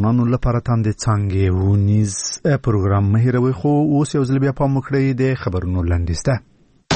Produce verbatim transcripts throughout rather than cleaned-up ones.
ځوانانو لپاره تاندې څانګې ونیز پروګرام مهیروي خو اوس یو ځل بیا پام وکړئ د خبرونو لنډیز ته.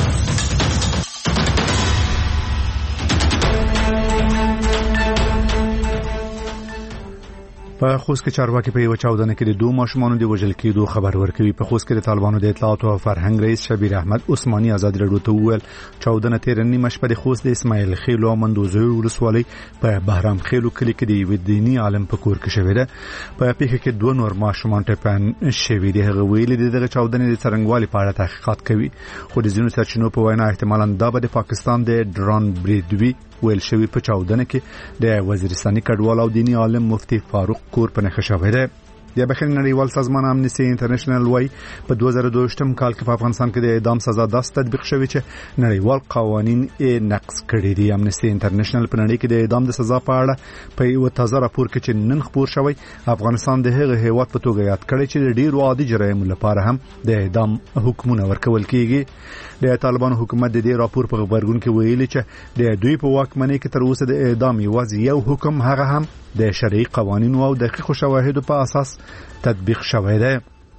په خوست کې چارواکي په یو چاودنه کې د دوه ماشومانو د وژل کېدو خبر ورکوي. په خوست کې د طالبانو د اطلاعات او فرهنګ رئیس شبیر احمد عثماني آزاد رادیو ته وویل چاودنه تیر نیمه شپه د خوست د اسماعیل خیل او مندوزوی ولسوالۍ په بهرام خیلو کلی کې د یو دینی عالم په کور کې شوې ده. په پیښه کې دوه نور ماشومان ټپيان شوي دي. هغه ویلي دي دغه چاودنه د څرنګوالي په اړه تحقیقات کوي خو د ځینو سرچینو په وینا احتمالاً دا به د پاکستان د ډرون بریدوي ویل شوی په چاودنه کې د وزیرستاني کډوال او دینی عالم مفتی فاروق کور په نښه شوی دی. د بخښنې نړیوال سازمان امنیسټي انټرنیشنل وايي په دوه زره دوه یم کال کې په افغانستان کې د اعدام سزا داس تطبیق شوی چې نړیوال قوانین یې نقض کړي دي. امنیسټي انټرنیشنل په نړۍ کې د اعدام د سزا په اړه په یو تازه راپور کې چې نن خبر شوی افغانستان د هغه هیواد په توګه یاد کړي چې د ډیرو عادي جرایمو لپاره هم د اعدام حکمونه ورکول کیږي. د طالبان حکومت د دې راپور په خبرګون کې ویلي چې د دوی په واکمنۍ کې تر اوسه د اعدام یوازې یو حکم هغه هم د شرعي قوانینو او دقیق شواهدو په اساس تطبیق شوی دی.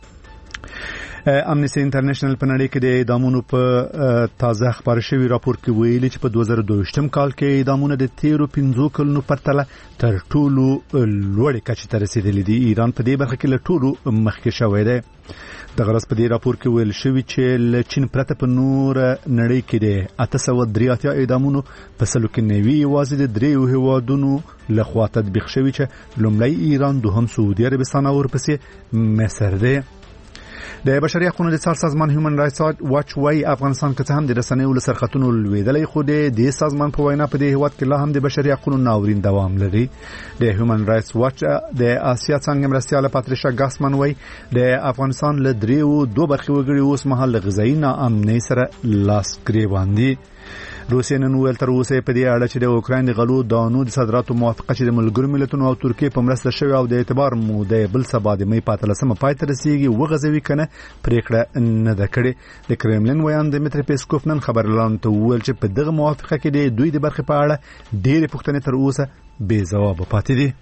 امنیسټي انټرنیشنل په نړۍ کې د اعدامونو په تازه خبر شوی راپور کې ویلي چې په دوه زره دوه یم کال کې اعدامونه د تیرو پنځو کلونو پرتله تر ټولو لوړې کچې ته رسیدلي دي. ایران په دې برخه کې له ټولو مخکې شوی دی. د غرض په دې راپور کې ویل شوی چې له چین پرته په نور نړۍ کې د اته سوه درې اتیا اعدامونو په سلو کې نوي یوازې د دریو هیوادونو لخوا تطبیق شوی چې لومړی ایران، دوهم سعودي عربستان او ورپسې مصر دی. د بشري حقوقو د څار سازمان هیومن رائټس واچ وايي افغانستان کې هم د رسنیو له سرخطونو لویدلې خو د دې سازمان په وینا په دې هیواد کې لا هم د بشري حقوقو ناورین دوام لري. د هیومن رائټس واچ د آسیا څنګه مرستياله پاتریشا ګاسمن وايي د افغانستان له دریو دوه برخې وګړي اوس مهال غذایی ناامنۍ سره لاس گریوان دي. روسیه نن ویل تر اوسه په دې اړه چې د اوکراین د غلو دانو د صادراتو موافقه چې د ملګرو ملتونو او ترکیه په مرسته شوی او د اعتبار موده بل سبا د مې په اتلسمه پای ته رسیدي وغځوي کنه پریکړه نه ده کړې. د کرملین ویان دمیتری پیسکوف نن خبرلاند ته ویل چې په دغه موافقه کې د دوی د برخې په اړه ډېرې پوښتنې تر اوسه بې ځواب پاتې دي.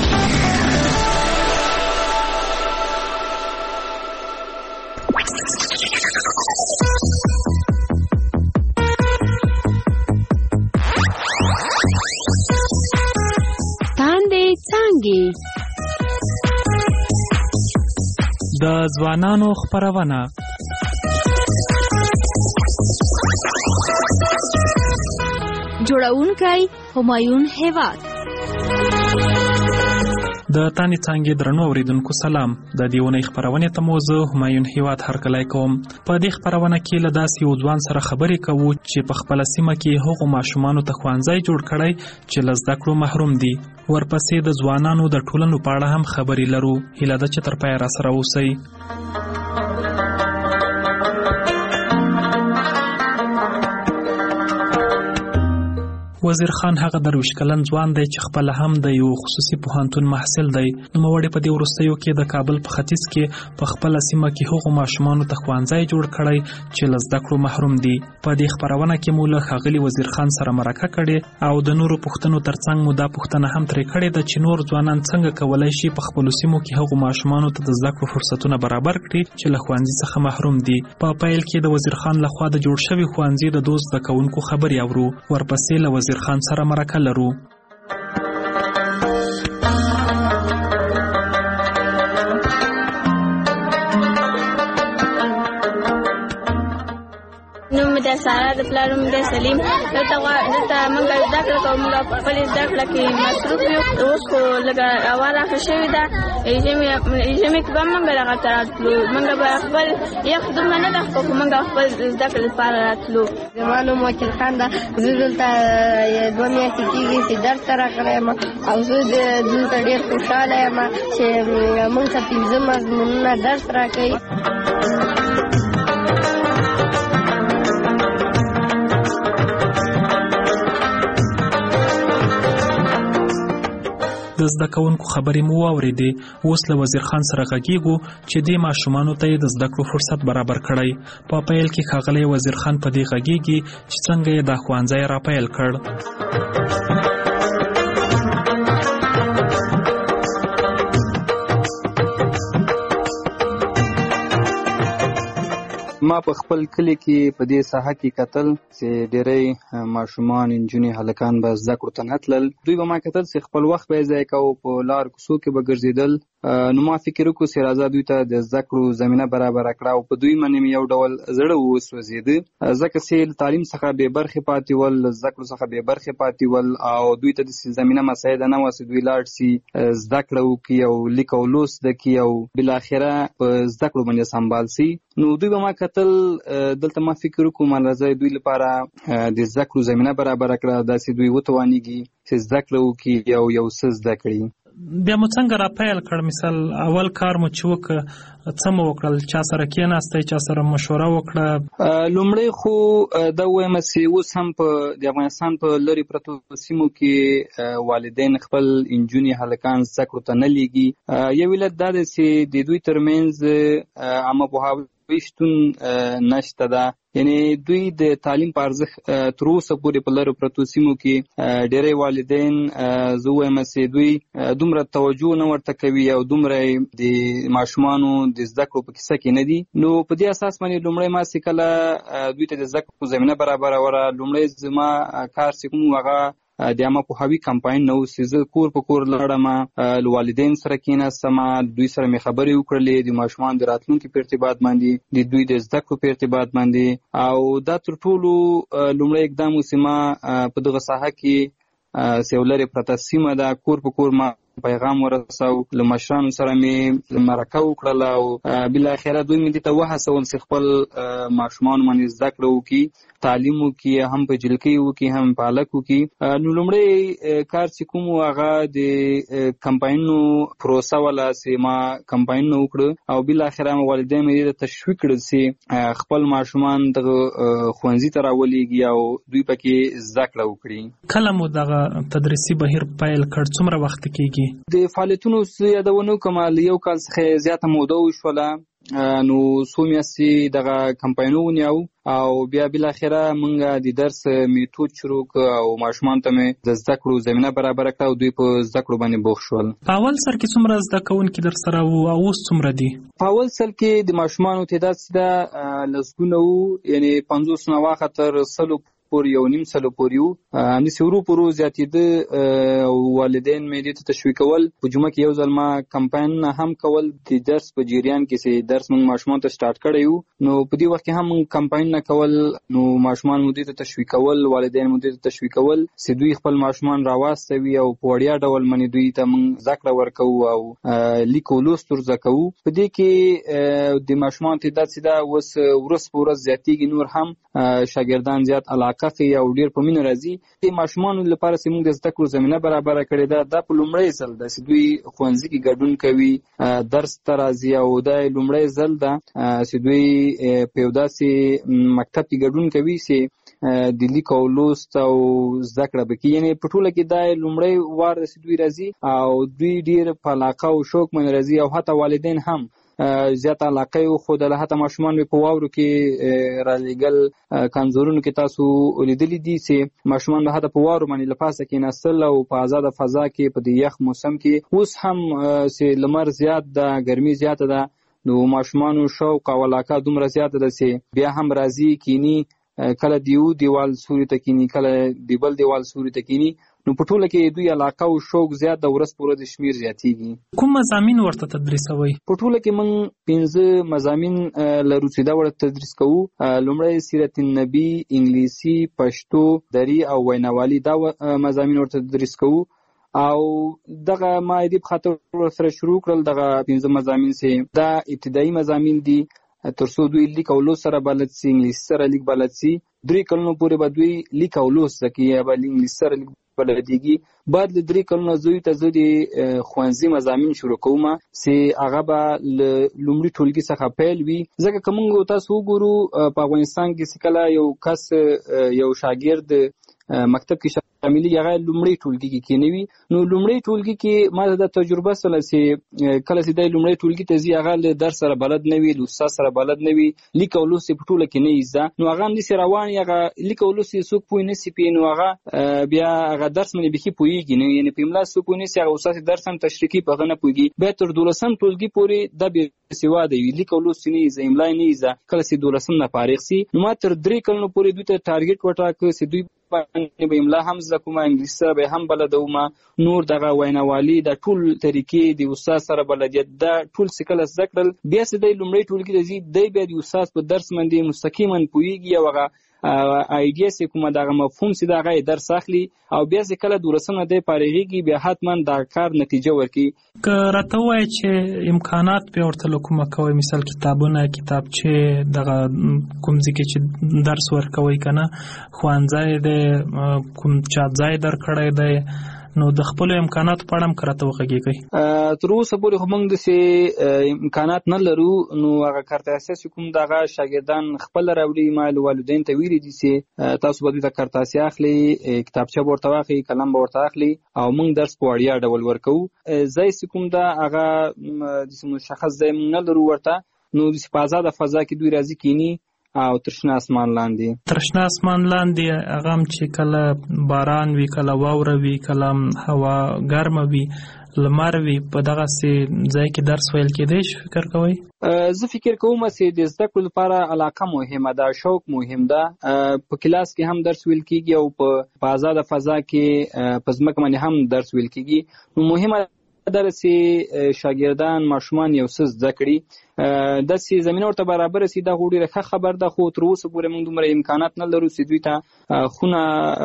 د ځوانانو خبرونه جوړونکی همایون هیواد. د تانی څنګه درنو اوریدونکو سلام. د دیونی خبرونه ته موضوع همایون هیواد هرکلای کوم. په دې خبرونه کې له داسې یو ځوان سره خبرې کوو چې په خپل سیمه کې هغو ماشومانو ته ښوونځی جوړ کړی چې له زده کړو محروم دي. ورپسې د ځوانانو د ټولنو په اړه هم خبرې لرو. هیله ده چې تر پایه را سره اوسئ. وزیر خان هغه درویش کلن ځوان دی چې خپل هم د یو خصوصي پوهنتون محصل دی. نوموړی په دې وروستیو کې د کابل په ختیځ کې په خپل سیمه کې هغو ماشومانو ته ښوونځی جوړ کړی چې له زده کړو محروم دي. په دې خبرونه کې مو له ښاغلي وزیر خان سره مرکه کړې او د نورو پوښتنو ترڅنګ مو دا پوښتنه هم ترې کړې ده چې نور ځوانان څنګه کولی شي په خپلو سیمو کې هغو ماشومانو ته د زده کړو فرصتونه برابر کړي چې له ښوونځي څخه محروم دي. په پیل کې د وزیر خان لخوا د جوړ شوي ښوونځي د دوه زده کوونکو خبرې اورو. ورپسې له وزیر خان سره مرکه لرو. نوم د سارا د پلار نوم د سلیم. دلته دلته موږ زده کړه کوو. موږ په خپل زده کړه کې مصروف یو. اوس خو لږه هوا راښه شوې ده. ژمي ژمي کې به موږ راغته راتلو. موږ به خپل یخ دومره نه ده خو موږ خپل زده کړې لپاره راتلو. زما نوم وکیل خان ده. زه دلته دوه میاشتې کېږي چې درس ته راغلی یم او زه دلته ډېر خوشحاله یم چې موږ ته پنځه مضمونونه درس راکوي. د زده کوونکو خبرې مو واورېدې. اوس له وزیر خان سره غږیږو چې دې ماشومانو ته یې د زده کړو فرصت برابر کړی. په پیل کې ښاغلی وزیر خان په دې غږیږي چې څنګه یې دا ښوونځی را پیل کړ. ما په خپل کلی کې په دې ساحه کې کتل چې ډېری ماشومان انجونې هلکان به زده کړو ته نه تلل. دوی به ما کتل چې خپل وخت به یې ضایع کوو، په لار کوڅو کې به ګرځېدل. نو ما فکر وکړو چې راځه دوی ته د زده کړو زمینه برابره کړه او په دوی باندې مې یو ډول زړه وسوځېده، ځکه چې له تعلیم څخه بې برخې پاتې ول، له زده کړو څخه بې برخې پاتې ول او دوی ته داسې زمینه مساعده نه وه چې دوی لاړ شي زده کړه وکړي او لیک او لوست زده کړي او بالاخره په زده کړو باندې سمبال شي. نو دوی به ما کتل، دلته ما فکر وکړو راځه دوی لپاره د زده کړو زمینه برابره کړه، داسې دوی وتوانېږي چې زده کړه وکړي او یو څه زده کړي. بیا مو څنګه را پیل کړ؟ مثال اول کار مو چې وکړ څه مو وکړل؟ چا سره کېناستئ؟ چا سره مشوره وکړه؟ لومړی خو دا ووایم چې اوس هم په د افغانستان په لرې پرتو سیمو کې والدین خپل انجونې هلکان زده کړو ته نه لیږي. یو علت دا دی چې د دوی ترمنځ عامه پوهاوی شتون نشته ده، یعنی دوی د تعلیم په ارزښت تر اوسه پورې په لرو پرتو سیمو کې ډېری والدین زه وایم چې دوی دومره توجه نه ورته کوي او دومره د ماشومانو د زده کړو په کیسه کې نه دي. نو په دې اساس باندې لومړی ما چې کله دوی ته د زده کړو زمینه برابروله، لومړی زما کار چې کوم هغه د عامه پوهاوي کمپاین نه و چې زه کور په کور لاړم، له والدین سره کېناستم، دوی سره مې خبرې وکړلې د ماشومانو د راتلونکي په ارتباط باندې، د دوی د زده کړو په ارتباط باندې. او دا تر ټولو لومړی اقدام و چې ما په دغه ساحه کې چې یو لرې پرته سیمه ده، کور په کور ما پیغام ورساو، له مشرانو سره مې مرکه وکړله او بالاخره دوی مې دې ته وهڅول چې خپل ماشومان باندې زده کړه وکړي، تعلیم وکړي، هم په جلکۍ وکړي هم په هلک وکړي. نو لومړی کار چې کوم و هغه د کمپاینونو پروسه وله چې ما کمپاینونه وکړه او بالاخره والدین مې دې ته تشویق کړل چې خپل ماشومان دغه ښوونځي ته راولېږي او دوی پکې زده کړه وکړي. کله مو دغه تدریسي بهیر پیل کړ؟ څومره وخت کېږي؟ د فعالیتونو یادونه کوم له یو کال څخه زیاته موده وشوله. نو څو میاشتې دغه کمپاینونه ونیو او بیا بالاخره موږ د درس میتود شروع کړ او ماشومان ته مې د زده کړو زمینه برابره کړه او دوی په زده کړو باندې بوخت شول. په اول سر کې څومره زده کوونکي در سره وو او اوس څومره دي؟ په اول سر کې د ماشومانو تعداد چې ده لسګونه وو، یعنی پنځوس نه واخه تر سلو پورې یو نیم سلو پورې وو. همداسې ورو په ورو زیاتېده او والدین مې دې ته تشویقول. په جمعه کې یو ځل ما کمپاینونه هم کول د درس په جریان کې چې درس موږ ماشومانو ته سټارټ کړی وو. نو په دې وخت کې هم موږ کمپاینونه کول، نو ماشومان مو دې ته تشویقول، والدین مو دې ته تشویقول چې دوی خپل ماشومان راواستوي او په وړیا ډول باندې دوی ته موږ زده کړه ورکوو او لیک او لوست ور زده کوو. په دې کې د ماشومانو تعداد چې ده اوس ورځ په ورځ زیاتېږي، نور هم شاګردان زیات علاقه کوي او ډېر په مینه راځي. د ماشومانو لپاره چې موږ د زده کړو زمینه برابره کړې ده، دا په لومړی ځل ده چې دوی ښوونځي کې ګډون کوي، درس ته راځي او دا لومړی ځل ده چې دوی په یو داسې مکتب کې ګډون کوي چې د لیک او لوست او زده کړه به کوي. یعنې په ټوله کې دا لومړی وار ده چې دوی راځي او دوی ډېر په علاقه او شوق باندې راځي او حتی والدین هم زیات علاقه یې وښودله. حتی ماشومان مې په واورو کې رالیږل، کنزورونو کې تاسو لیدلي دي چې ماشومان به حتی په واورو باندې له پاسه کېناستل او په آزاده فضا کې په دې یخ موسم کې. اوس هم چې لمر زیات ده، ګرمي زیاته ده، نو ماشومانو شوق او علاقه دومره زیاته ده چې بیا هم راځي کینی، کله د یو دیوال سوري ته کینی، کله د بل دیوال سوري ته کینی. نو په ټوله کې دوی علاقه او شوق زیات د ورځ په ورځ شمیر زیاتېږي. کوم مضامین ورته تدریسوئ؟ په ټوله کې موږ پنځه مضامین لرو چې دا ورته تدریس کوو. لومړی سیرت النبي، انګلیسي، پښتو، دري او ویناوالي، دا مضامین ورته تدریس کوو. او دغه ما دې په خاطر سره شروع کړل دغه پنځه مضامین چې دا ابتدایي مضامین دي تر څو دوی لیک او لوست سره بلد سي، انګلیسي سره لیک بلد سي. درې کلونو پورې به دوی لیک او لوست زده کوي یا به انګلیسي سره لیک بلدېږي. بعد له درې کلونو زوی ته زه د ښوونځي مضامین شروع کوم چې هغه به له لومړي ټولګي څخه پیل وي. ځکه که موږ تاسو وګورو په افغانستان کې چې کله یو کس یو شاګرد مکتب کې شاملي هغه لومړی ټولګي کې کېنوي، نو لومړی ټولګي کې ما د تجربه سره چې کله چې د لومړی ټولګي ته ځي هغه له درس سره بلد نه وي، له استاد سره بلد نه وي، لیک او لوست په ټوله کې نه زده، نو هغه همداسې روان وي، هغه لیک او لوست یې څوک پوه نه سي پې، نو هغه بیا هغه درس باندې بیخي پوهېږي نه، یعنې په املا څوک پوه نه سي، هغه استاد درس هم تشریح کوي په هغه نه پوهېږي. بیا تر دولسم ټولګي پورې دا بې سوا دی لیک او لوست نه ز املا نه ز کله سي دولسم نه فارغ سي نو ما تر درې کلونو پورې دوی ته ټارګټ وټاکه سي دوی باندې به املا هم زده کوم انګلیسي سره به هم بلدوم نور دغه ویناوالي د ټول طریقې د استاد سره بلدیت دا ټول سکل زده کړل بیا سي د لومړی ټولګي د زی دی بیا د استاد په درس باندې مستقیما پویږي او هغه ایډیا سي کومه دغه مفهوم سي دغه درس اخلي او بیا سي کله دورسنه دی پارېږي بیا حتما دا کار نتیجه ورکي که راته وایي چې امکانات به ورته کومه کوي مثال کتابونه کتابچې دغه کوم ځکه چې درس ورکوي کنه خوانځای دی کوم چاپ ځای درکړی دی نو د خپل امکانات په اړه هم کراته وغږیږي تر اوسه پورې خو موږ د سي امکانات نه لرو نو هغه کارته اساس کوم دغه شاګردان خپل راوړي مال والدین ته ویلي دي سي تاسو به د کارته اساس اخلي کتابچه ورته واخلي قلم ورته اخلي او موږ درس په وړیا ډول ورکو زای کوم دا هغه د مشخص ځای نه لرو ورته نو د آزاد فضا کې دوی راځي کینی او ترشنا اسمان لاندې ترشنا اسمان لاندې هغه چې کله باران وی کله واوره وی کله هوا ګرمه وی لمر وی په دغه سي ځای کې درس ویل کېدای شي فکر کوئ زه فکر کوم چې د زده کړو لپاره علاقه مهمه ده شوق مهم ده په کلاس کې هم درس ویل کیږي او په آزاد فضا کې په ځمکه باندې هم درس ویل کیږي نو مهمه درسي شاګردان ماشومان یو څه زده کړي د سي زمينه ورته برابر سي د غوډي رخه خبر ده خو تر اوسه پورې موږ دومره امکانات نه لرو چې دوی ته خونه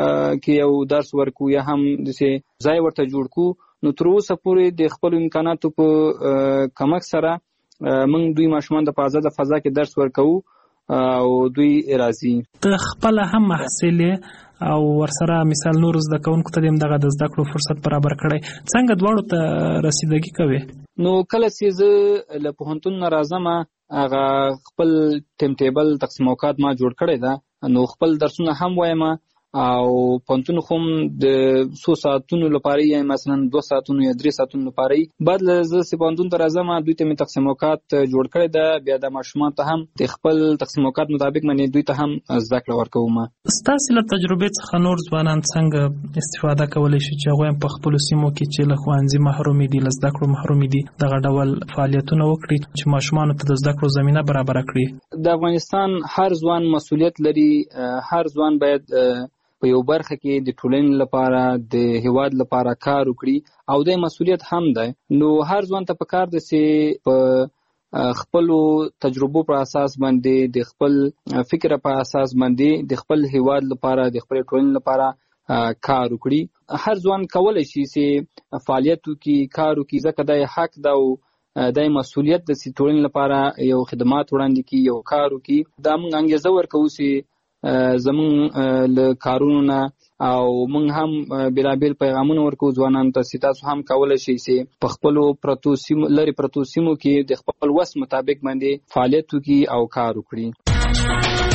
کې یو درس ورکو یا هم د سي ځای ورته جوړ کو نو تر اوسه پورې د خپل امکاناتو په کمک سره موږ دوی ماشومان د آزاد فضا کې درس ورکو او دوی راځي ته خپل هم محصلې او ورسره مثال نور زده کوونکو ته دغه د زده کړو فرصت برابر کړي څنګه دواړو ته رسیدګي کوي نو کله چې زه له پوهنتون نه راځم هغه خپل ټیم ټیبل تقسیم اوقات ما جوړ کړی دا نو خپل درسونه هم وایم او پوهنتون خو د څو ساعتونو لپاره یا مثلا دوه ساعتونو یا درې ساعتونو لپاره بعد له زه پوهنتون ته راځم دوی ته مې تقسیم اوقات جوړ کړی دا بیا د ماشومان ته هم د خپل تقسیم اوقات مطابق باندې دوی ته هم زده کړه ورکوم ستاسو له تجربې څخه نور ځوانان څنګه استفاده کولی شي چې هغوی په خپلو سیمو کې چې له ښوونځي محروم دي له زده کړو محروم دي دغه ډول فعالیتونه وکړي چې ماشومانو ته د زده کړو زمینه برابره کړي د افغانستان هر ځوان مسؤلیت لري هر ځوان باید په یو برخه کې د ټولنې لپاره د هیواد لپاره کار وکړي او د مسؤلیت هم ده نو هر ځوان ته پکار ده چې په خپل تجربو پر اساس باندې د خپل فکر په اساس باندې د خپل هیواد لپاره د خپل ټولنې لپاره کار وکړي هر ځوان کولای شي چې فعالیت وکړي کار وکړي ځکه د حق ده او د مسؤلیت د ټولنې لپاره یو خدمات وړاندې کړي یو کار وکړي دا موږ انګیزه ورکوو چې زمون له کارونو نه او موږ هم بلابل پیغامونه ورکو ځوانانو ته چې تاسو هم کولای شئ چې په خپل پروتو سیمو لري پروتو سیمو کې د خپل وس مطابق باندې فعالیت وکړي او کار وکړي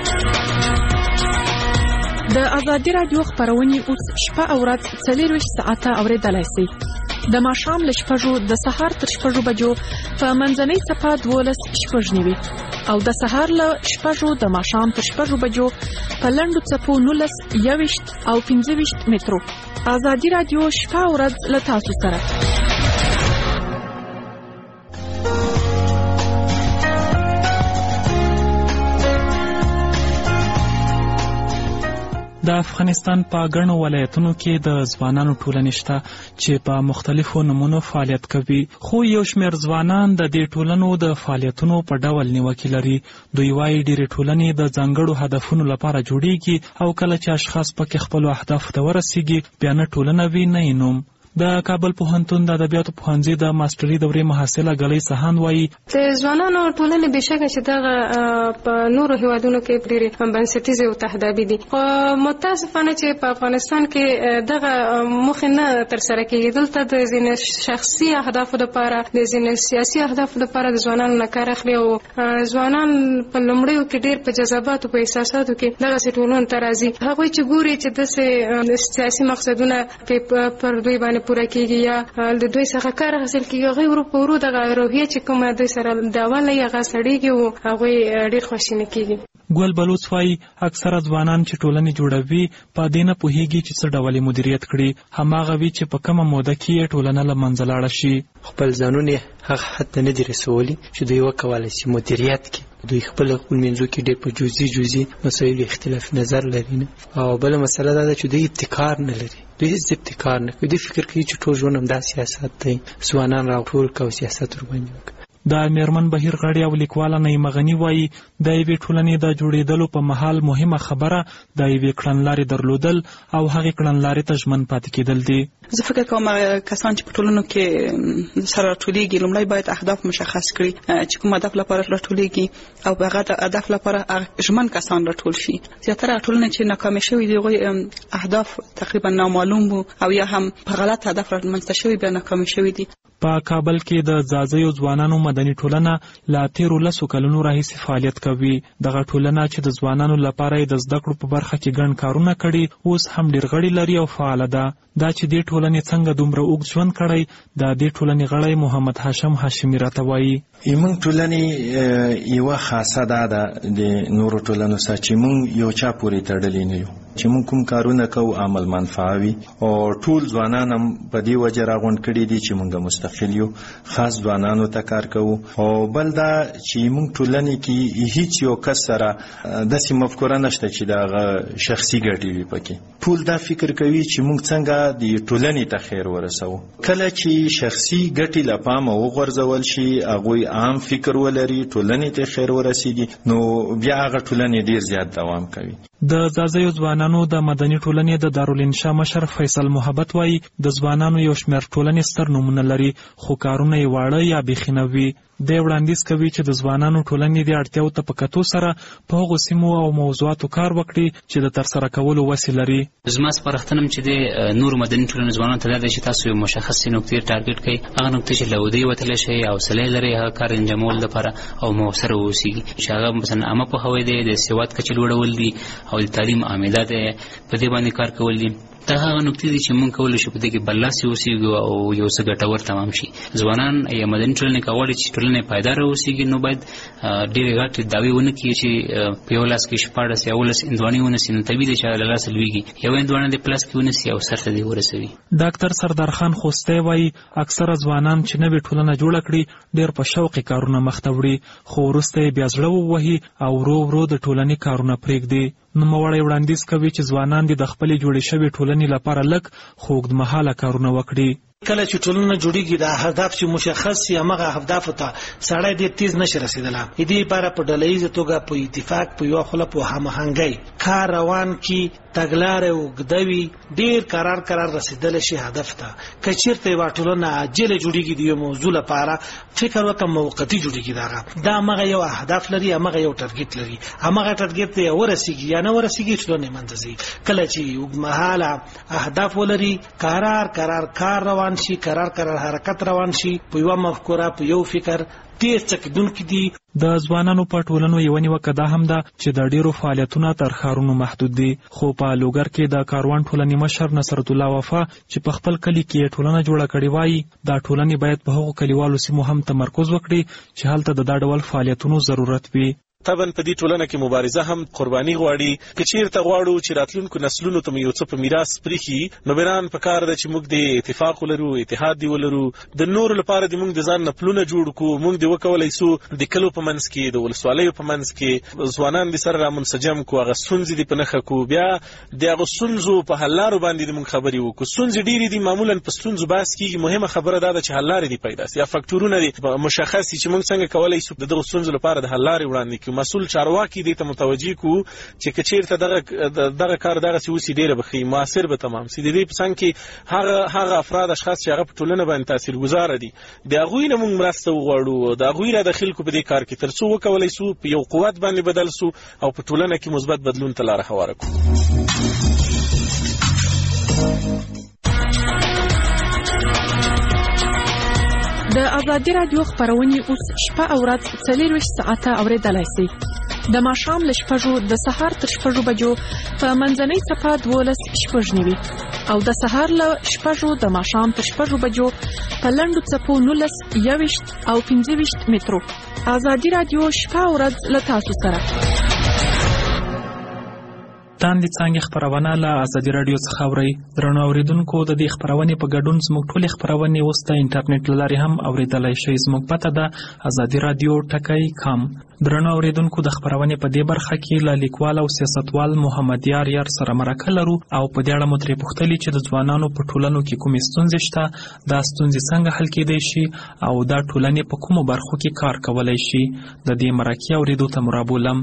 د ازادي رادیو خبرونه اوس شپه او ورځ څلور ساعته اوریدلای شئ د ماښام له شپږو د سهار تر شپږو بجو په منځنۍ صفه دولس شپږ نیوي او د سهار له شپږو د ماښام تر شپږو بجو په لنډو څپو نولس یوویشت او پنځه ویشت مترو ازادي رادیو شپه او ورځ له تاسو سره د افغانستان په ګڼو ولایتونو کې د ځوانانو ټولنې شته چې په مختلفو نمونو فعالیت کوي خو یو شمېر ځوانان د دې ټولنو د فعالیتونو په ډول نیوکې لري دوی وایي ډېرې ټولنې د ځانګړو هدفونو لپاره جوړیږي او کله چې اشخاص پکې خپلو اهدافو ته ورسیږي بیا نه ټولنه وي نه یې نوم د کابل پوهنتون د ادبیاتو پوهنځي د ماستري دورې محصله ګلۍ سهان وایي د ځوانانو ټولنې بشکه چې دغه په نورو هیوادونو کې ډېرې بنسټیزې او تهدابي دي خو متاسفانه چې په افغانستان کې دغه موخې نه ترسره کېږي دلته د ځینې شخصي اهدافو لپاره د ځینې سیاسي اهدافو لپاره د ځوانانو نه کار اخلي او ځوانان په لومړیو کې ډېر په جذباتو په احساساتو کې دغسې ټولنو ته راځي هغوی چې ګوري چې داسې سیاسي مقصدونه پر دوی باندې پوره کېږي یا د دوی څخه کار حاصل کېږي هغوی ورو په ورو دغه روحیه چې کومه دوی سره دعوه لري هغه سړېږي او هغوی ډېر خواشیني کېږي ګل بلوڅ وایي اکثره ځوانان چې ټولنې جوړوي په دې نه پوهېږي چې څه ډول مدیریت کړي، هماغه وي چې په کومه موده کې یې ټولنه له منځه لاړه شي. خپل ځانونه هغه حد ته نه دي رسولي چې دوی وکولی شي مدیریت کړي. دوی خپل خپل منځو کې ډېر په جزئي جزئي مسایلو اختلاف نظر لري نه. او بله مسله دا ده چې دوی ابتکار نه لري، دوی هیڅ ابتکار نه کوي. دوی فکر کوي چې ټول ژوند همدا سیاست دی، ځوانان راټول کړه او سیاست ورباندې وکړه. د میرمن بهیر غړي او لیکواله نعیمه غني وایي د یوې ټولنې د جوړېدلو په مهال مهمه خبره د یوې کړنلارې درلودل او هغې کړنلارې ته ژمن پاتې کېدل دي. زه فکر کوم کسان چې په ټولنو کې سره راټولېږي لومړی باید اهداف مشخص کړي چې کوم هدف لپاره راټولېږي او په هغه هدف لپاره ژمن کسان راټول شي. زیاتره ټولنې چې ناکامې شوي دي هغوی اهداف تقریبا نامعلوم وو او یا هم په غلط هدف رامنځته شوي بیا ناکامې شوي دي. په کابل کې د ځاځیو ځوانانو مدني ټولنه لا تیرو لسو کلونو راهیسې فعالیت کوي. دغه ټولنه چې د ځوانانو لپاره د زده کړو په برخه کې ګڼ کارونه کړي اوس هم ډېر غړي لري او فعاله ده. دا چې دې ټولنې څنګه دومره اوږد ژوند کړی د دې ټولنې غړی محمد هاشم هاشمي راته وایي. موږ ټولنې یوه خاصه دا ده د نورو ټولنو سره چې موږ یو چا پورې تړلي نه یو، چې موږ کوم کارونه کوو عمل منفعه وي او ټول ځوانان هم په دې وجه راغونډ کړي دي چې موږ مستقل یو، خاص ځوانانو ته کار کوو. او بل دا چې موږ ټولنې کې هیڅ یو کس سره داسې مفکوره نشته چې د هغه شخصي ګټې وي پکې. ټول دا فکر کوي چې موږ څنګه د ټولنې ته خیر ورسوو. کله چې شخصي ګټې له پامه وغورځول شي، هغوی عام فکر ولري، ټولنې ته خیر ورسیږي، نو بیا هغه ټولنې ډیر زیات دوام کوي. د ځاځیو ځوانانو د مدني ټولنې د دارالانشا مشر فیصل محبت وایي د ځوانانو یو شمېر ټولنې ستر نومونه لري خو کارونه یې واړه یا بیخي نه وي. دی وړاندیز کوي چې د ځوانانو ټولنې د اړتیاو ته په کتو سره په هغو سیمو او موضوعاتو کار وکړي چې د ترسره کولو وسې لري. زما سپارښتنه چې د نور مدني ټولنې ځوانانو ته دا ده چې تاسو یو مشخصې نقطې ټارګټ کړئ، هغه نقطې چې له ودې وتلی شئ، حوصله لرئ هغه کار انجامولو لپاره او مؤثره واوسیږي، چې هغه مثلا عامه پوهاوی دی، د سواد کچې لوړول دي او د تعلیم عامله دی، په دې باندې کار کول دي. دا هغه نقطې دي چې موږ کولی شو په دې کې برلاسي اوسېږو او یو څه ګټور تمام شي. ځوانان یا مدني ټولنې که غواړي چې ټولنه پایداره اوسېږي نو باید ډېرې غټې دعوې ونه کړي چې په یو لاس کې شپاړس یا اوولس هندواڼې ونیسي، نو طبیعي دی چې له لاسه لوېږي. یو هندواڼه دې په لاس کې ونیسي او سر ته دې ورسوي. ډاکټر سردار خان خوستی وایي اکثره ځوانان چې نوې ټولنه جوړه کړي ډېر په شوقې کارونه مخته وړي، خو وروسته یې بیا زړه ووهي او ورو ورو د ټولنې کارونه پرېږدي. نوموړی وړاندیز کوي چې ځوانان دې د خپلې جوړې شوې ټولنې لپاره لږ خو اوږدمهاله کارونه وکړي. کله چې ټولنه جوړیږي د هدف چې مشخص شي هغه اهداف ته سړی ډېر تیز نشي رسیدلی. دې لپاره په ډلهییزه توګه په اتفاق په یوه خوله په هماهنګۍ کار روان کړي، تګلارې اوږده وي، ډېر قرار قرار رسیدلی شي هدف ته. که چېرته یوه ټولنه عاجله جوړیږي د یو موضوع لپاره فکر وکړه موقتي جوړیږي، دغه دا همغه یو اهداف لري، همغه یو ټارګټ لري، همغه ټارګټ ته ورسیږي یا نه ورسیږي ټولنې منځ ځي. کله چې اوږدمهاله اهداف ولري، قرار قرار کار روان شي، قرار قرار حرکت روان شي، په یو مفکوره په یو فکر ډېر څکیدونکي دي. د ځوانانو په ټولنو یوه نیوکه دا هم ده چې د ډېرو فعالیتونه تر ښارونو محدود دي. خو په لوګر کې د کاروان ټولنې مشر نصرت الله وفا چې په خپل کلي کې ټولنه جوړه کړې وایي دا ټولنې باید په هغو کلیوالو سیمو هم تمرکز وکړي چې هلته د دا ډول فعالیتونو ضرورت وي. طبعا په دې ټولنه کې مبارزه هم قرباني غواړي. که چیرته غواړو چې راتلونکو نسلونو ته یو څه په میراث پرېښي، نو بران په کار ده چې موږ د اتفاق ولرو، اتحاد دی ولرو، د نورو لپاره د موږ د ځان نه پلونه جوړ کړو. موږ د وکولی سو د کلو په منځ کې، د ولسوالیو په منځ کې ځوانان د سره رامنسجم کړو، هغه ستونزې دې په نښه کړو، بیا د هغو ستونزو په حل لارو باندې د موږ خبرې وکړو. ستونزې ډېرې دي، معمولا په ستونزو بحث کېږي، مهمه خبره دا ده چې حل لارې دې پیدا سي یا فکټورونه دې مشخص سي چې موږ څنګه کولی سو د دغو ستونزو لپاره د حل لارې وړاندې کړو. مسؤل چارواکي دې ته متوجه کو چې که چیرته دغه دغه کار دغه سی وسی ډیره بخي موثر به تمام سي. د دې په څنګ کې هغه هغه افراد اشخاص چې هغه په ټولنه باندې تاثیرګذار دي، د هغوی نه موږ مرسته وغواړو، د هغوی را داخل کو په دې کار کې تر څو وکولای سو په یو قوت باندې بدل سو او په ټولنه کې مثبت بدلون ته لاره هواره کړو. د ازادي راډیو خبرونه اوس شپه او ورځ څلورویشت ساعته اورېدلای شئ. د ماښام له شپږو د سهار تر شپږو بجو په منځنۍ صفحه دولس شپږ نوي او د سهار له شپږو د ماښام تر شپږو بجو په لنډو څپو نولس یوویشت او پنځه ویشت مترو. ازادي راډیو شپه او ورځ له تاسو سره. تاندې څانګې خپرونه له ازادي راډیو څخه اورئ. درنو اورېدونکو، د دې خپرونې په ګډون زموږ ټولې خپرونې اوس د انټرنیټ له لارې هم اورېدلی شئ. زموږ پته ده ازادي راډیو ټکی کام. درنو اورېدونکو، د خپرونې په دې برخه کې له لیکوال او سیاستوال محمد یار یار سره مرکه لرو او په دې اړه مو ترې پوښتلي چې د ځوانانو په ټولنو کې کومې ستونزې شته، دا ستونزې څنګه حل کېدی شي او دا ټولنې په کومو برخو کې کار کولی شي. د دې مرکې اورېدو ته مو رابولم.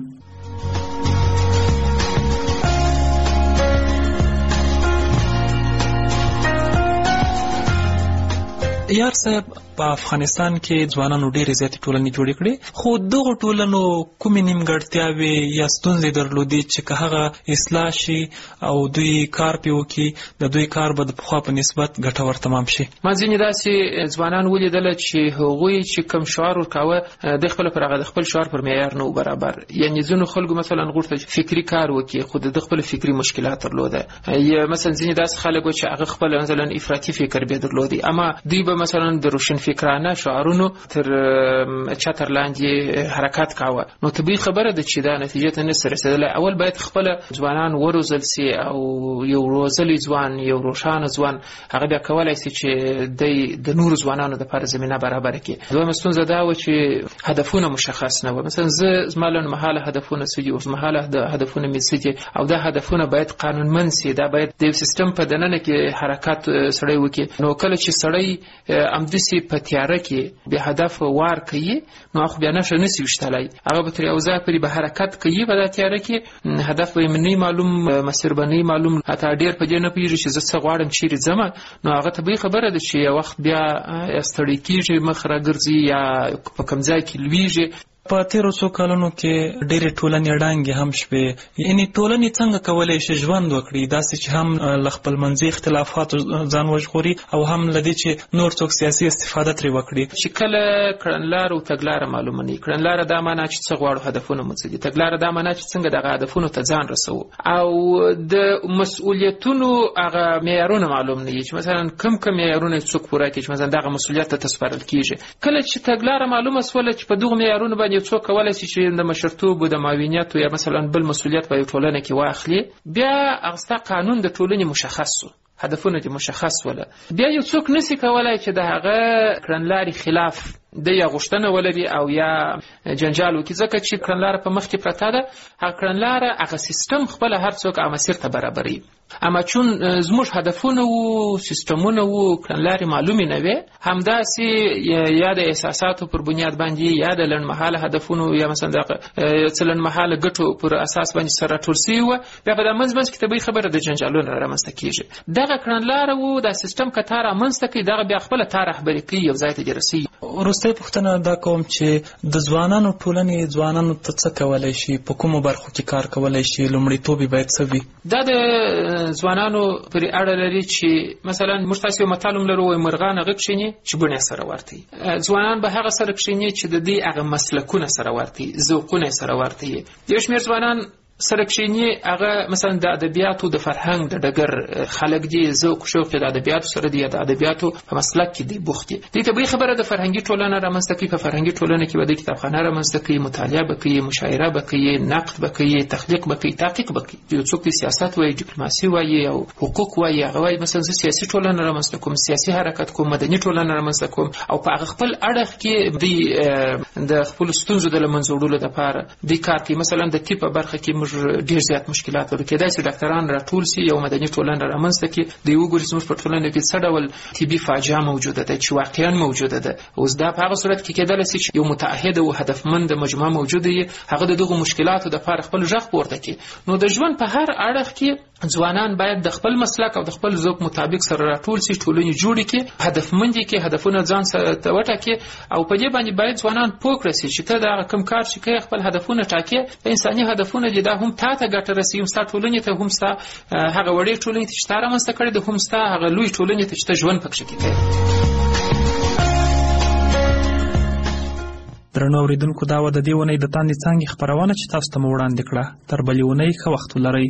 یار صاحب، په افغانستان کې ځوانانو ډېرې زیاتې ټولنې جوړې کړې، خو دغو ټولنو کومې نیمګړتیاوې یا ستونزې درلودې چې که هغه اصلاح شي او دوی کار پرې وکړي، د دوی کار به د پخوا په نسبت ګټور تمام شي. ما ځینې داسې ځوانان ولیدله چې هغوی چې کوم شعار ورکاوه د خپل پر هغه د خپل شعار پر معیار نه و برابر. یعنې ځینو خلکو مثلا غوښتل چې فکري کار وکړي خو د خپل فکري مشکلات درلوده، یا مثلا ځینې داسې خلک و چې هغه خپل مثلا افراطي فکر به درلودي، اما دوی به مثلا د روشن فکرانه شعارونو تر چتر لاندې حرکت کاوه. نو طبیعي خبره ده چې دا نتیجه ته نسي رسېدلی. اول باید خپل ځوانان وروزل سي او یو روزلی ځوان، یو روښانه ځوان هغه بیا کولی سي چې د نورو ځوانانو دپاره زمینه برابره کړي. دویمه ستونزه دا وه چې هدفونه مشخص نه وه. مثلا زه زما لنډمهاله هدفونه څه دي، اوږدمهاله هدفونه مې څه دي، او دا هدفونه باید قانونمند سي. دا باید د یو سیستم په دننه کې حرکت سړی وکړي. نو کله چې سړی همداسې په تیاره کې بې هدف وار کوي، نو خو بیا نښه نسي ویشتلی. هغه به تر یو ځای پورې به حرکت کوي په دا تیاره کې، هدف به یې نه معلوم، مسیر به نه معلوم، حتی ډېر په دې نه پوهېږي چې زه څه غواړم، چیرې ځمه. نو هغه طبیعي خبره ده چې یو وخت بیا یا ستړی کېږي، مخ راګرځي، یا په کوم ځای کې لویږي. په تیرو څو کلونو کې ډېرې ټولنې ړنګې هم شوې. یعنې ټولنې څنګه کولی شي ژوند وکړي، داسې چې هم له خپلمنځي اختلافاتو ځان وژغوري او هم له دې چې نور څوک سیاسي استفاده ترې وکړي. چې کله کړنلاره او تګلاره معلومه نه وي، کړنلاره دا معنا چې څه غواړو، هدفونه مو څه دي، تګلاره دا معنا چې څنګه دغه هدفونو ته ځان رسوو، او د مسؤلیتونو هغه معیارونه معلوم نه وي چې مثلا کوم کوم معیارونه څوک پوره کړي، چې مثلا دغه مسؤلیت ته سپارل کېږي. کله چې تګلاره معلومه سوله چې په دغو معیارونو باندې یو څوک کولی شي چې د مشرتوب او د معاونیت یا مثلا بل مسؤلیت په ټولنه کې واخلي، بیا هغه ستا قانون د ټولنې مشخص شو، هدفونه دې مشخص وله، بیا یو څوک نسی کولی چې د هغه کړنلارې خلاف د یا غوښتنه ولري او یا جنجال وکړي. ځکه چې کړنلاره په مخ کې پرته ده، هغه کړنلاره هغه سیستم خپله هر څوک هغه مسیر ته برابروي. اما چون زموږ هدفونه وو، سیستمونه وو، کړنلارې معلومې نه وې، همداسې یا د احساساتو پر بنیاد باندې یا د لنډمهاله هدفونو یا مثلا د څه لنډمهاله ګټو پر اساس باندې سره راټول سوي وه، بیا په دا منځ منځ کې طبیعي خبره د جنجالونه رامنځته کېږي. دغه کړنلاره وو، دا سیستم که تا رامنځته کوي، دغه بیا خپله تا رهبري کوي، یو ځای ته دې رسوي. وروستۍ پوښتنه دا کوم چې د ځوانانو ټولنې ځوانانو ته څه کولی شي، په کومو برخو کې کار کولی شي، لومړیتوب یې باید څه وي؟ دا د ځوانانو پرې اړه لري چې مثلا موږ تاسې یو متل هم لرو، وایي مرغان هغه کښېني چې بڼې سره ورته وي. ځوانان به هغه سره کښېني چې د دې هغه مسلکونه سره ورته وي، ذوقونه یې سره ورته وي. یو شمېر ځوانان سره کښېني هغه مثلا د ادبیاتو د فرهنګ د ډګر خلک دي، ذوق شوق د ادبیاتو سره دي، د ادبیاتو په مسلک کې دي بوخت دي. دې طبیعي خبره د فرهنګي ټولنه رامنځته کوي. په فرهنګي ټولنه کې به د کتابخانه رامنځته کوي، مطالعه به کوي، مشاعره به کوي، نقد به کوي، تخلیق به کوي، تحقیق به کوي. یو څوک سیاست وایي، ډیپلوماسي وایي او حقوق وایي، هغه وایي مثلا زه سیاسي ټولنه رامنځته کوم، سیاسي حرکت کوم، مدني ټولنه رامنځته کوم، او په هغه خپل اړخ کې دوی د خپلو ستونزو د له منځه وړلو دپاره دوی کار کوي. مثلا د طب په برخه کې موږ ډېر زیات مشکلات لرو. کېدای شي ډاکټران راټول سي، یو مدني ټولنه رامنځته کړي، دوی وګوري زموږ په ټولنه کې څه ډول طبي فاجعه موجوده ده چې واقعا موجوده ده. اوس دا په هغه صورت کې کېدلی شي چې یو متعهد او هدفمند مجموعه موجوده وي، هغه د دغو مشکلاتو دپاره خپل غږ پورته کړي. نو د ژوند په هر اړخ کې ځوانان باید د خپل مسلک او د خپل ذوق مطابق سره راټول سي، ټولنې جوړې کړي، هدفمند کړي، هدفونه ځان ته وټاکي، او په دې باندې باید ځوانان پوه کړي چې ته دا کوم کار چې کوي خپل هدفونه ټاکي، انساني هدفونه دي، دا هم تا ته ګټه رسوي، هم ستا ټولنې ته، هم ستا هغه وړې ټولنې ته چې تا رامنځته کړې ده، هم ستا هغه لوی ټولنې ته چې ته ژوند پکښې کوې. درنو اورېدونکو، دا وه د دې اونۍ د تاندې څانګې خپرونه چې تاسو ته مو وړاندې کړه. تر بلې اونۍ ښه وخت ولرئ.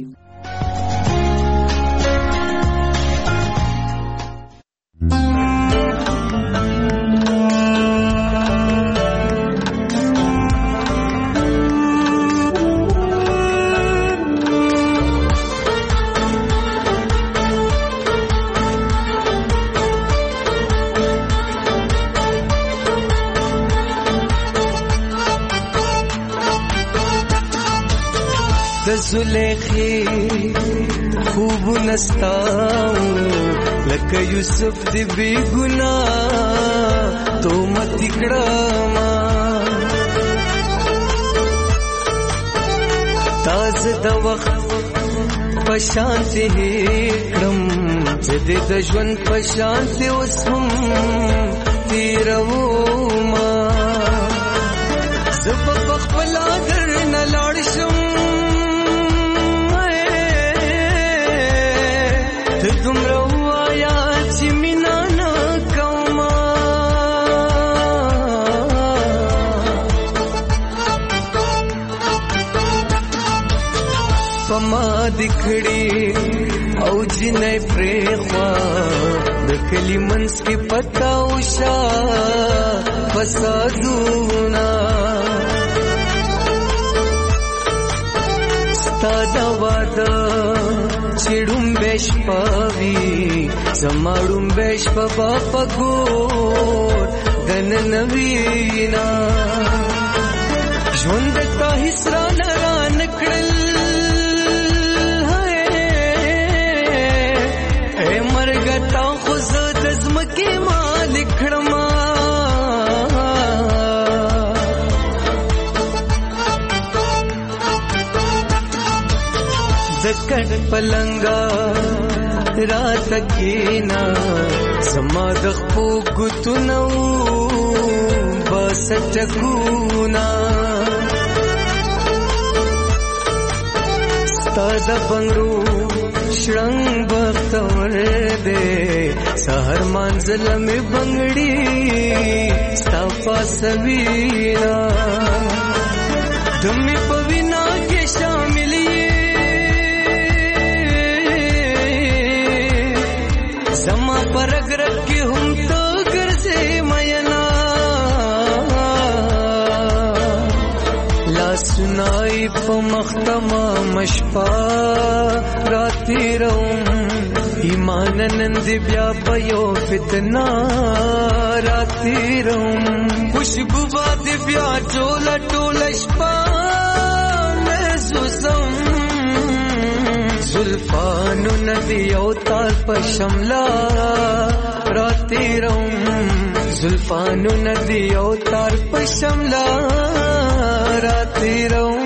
زلیخی خوب نستاو لکه یوسف دی بی گناه تو متی کڑاما تاز دا وقت پشانتی کڑم زدی دا جون پشانتی وسم تیرو ما زب بخبلا در نلارشم تدمرو آیا چی مینا نکوما پما دکھڑی او جنای پریخوا دکلی منس کی پتا اوشا فسادونا ستا وادا چیڑم بیش پاوی زماڑم بیش پا باپا گور دن نوینا جوندتا حسرا نران کڑل اے مرگتا خوز دزمکی مالک کھڑما دکڑ پلنگا رات کینا زما دخپو گتنو بسٹکونا ستا دا بنگرو شرنگ بختور دے سہر منزل میں بنگڑی ستا پاسوینا دمی پوینا کے شاملی زما پر اگرک کی ہم تو گرزے مینا لا سنائی پا مختما مشپا راتی روم ایمان نند بیا بیو فتنا راتی روم خوشبو باد بیا جولا ٹولا شپا محسوسم زلفانو ندی اوتار پا شملا راتی روم زلفانو ندی اوتار پا شملا راتی روم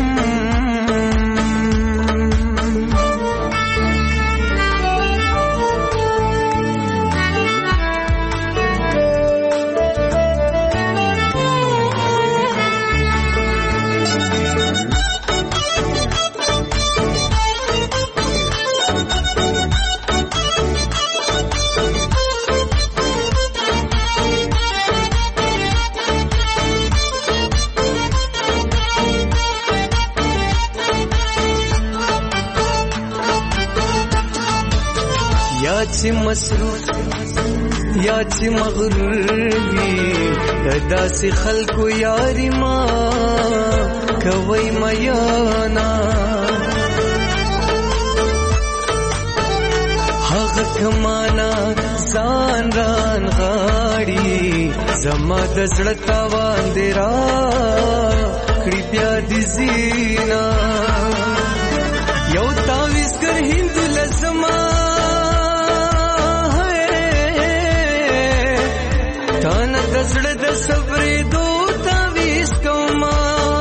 یا چی مصروف یا چی مغرور وی دا سی خلقو یاری ما کوئی میانا حق کمانا زان ران غاڑی زما دزڑتا وان دیرا کڑی بیا دی زینا یو تاویز کر ہندو لزما تانا دزڑ د صبرې دو تاویز کوما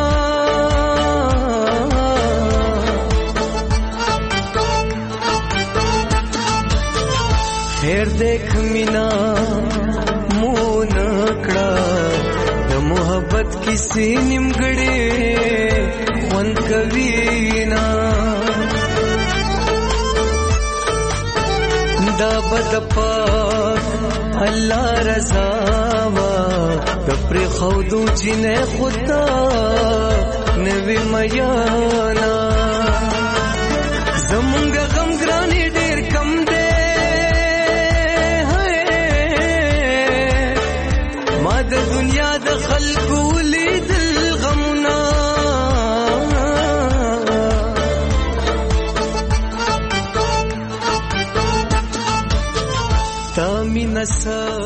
خیر دیکھ مینا مون کڑا د محبت کسی نیمګړې خوند کوینا دا بد پاک اللہ رضا وا کپر خودو جنې خدا نوی میانا زمونږ غم ګرانی ډیر کم دی ما د دنیا د خلقو لیدل غمنا تا مینا سا